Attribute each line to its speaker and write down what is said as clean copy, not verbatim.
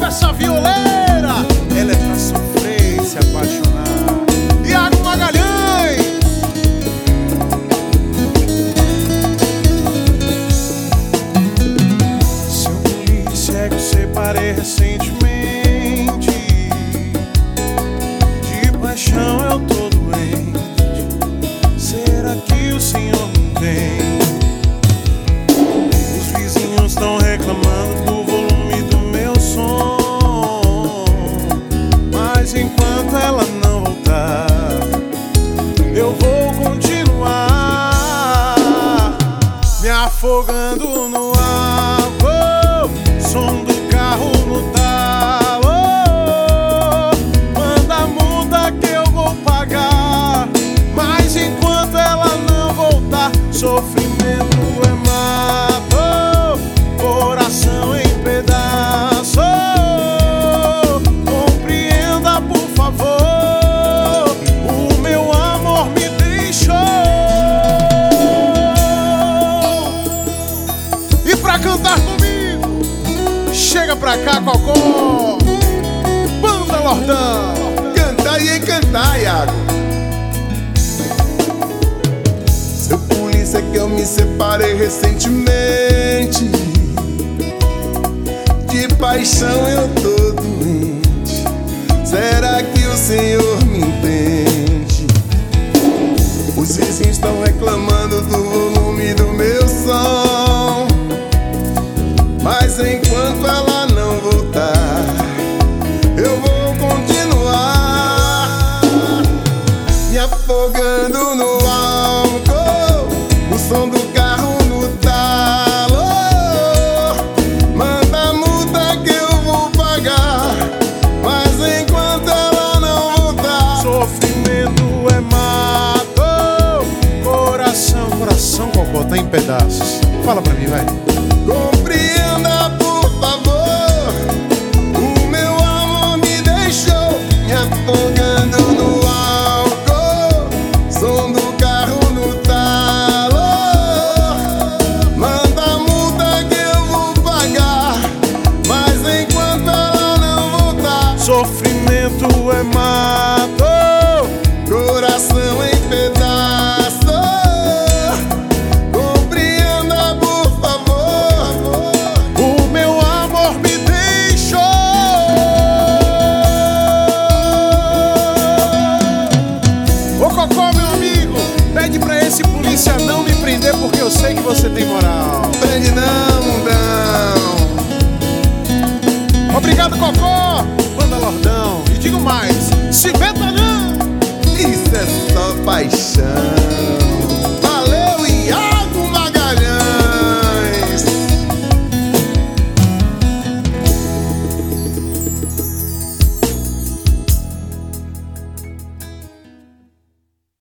Speaker 1: essa violeira, ela é pra sofrer e se apaixonar. Iago Magalhães. Seu polícia é que eu separei recentemente. De paixão eu tô doente. Será que o senhor me entende? Os vizinhos estão reclamando do volume do meu som, mas enquanto ela não voltar, eu vou continuar me afogando no álcool, som do carro no talo. Manda a multa que eu vou pagar, mas enquanto ela não voltar, sofrimento é mato, coração em pedaço. Compreenda, por favor, o meu amor me deixou. E pra cantar comigo, chega pra cá, Cocó, Banda Lordão.
Speaker 2: Cantar e cantar, Iago. Seu polícia que eu me separei recentemente. De paixão eu tô doente. Será que o senhor me entende? Os vizinhos estão reclamando do volume do meu som, mas enquanto ela não voltar, eu vou continuar me afogando no álcool, o som do carro no talo. Manda a multa que eu vou pagar, mas enquanto ela não voltar,
Speaker 1: Sofrimento é mato, coração, coração, Cocó, tá em pedaços. Fala pra mim, vai.
Speaker 2: compreenda, por favor, o meu amor me deixou. Me afogando no álcool, som do carro no talo. Manda a multa que eu vou pagar, mas enquanto ela não voltar,
Speaker 1: Sofrimento é mato,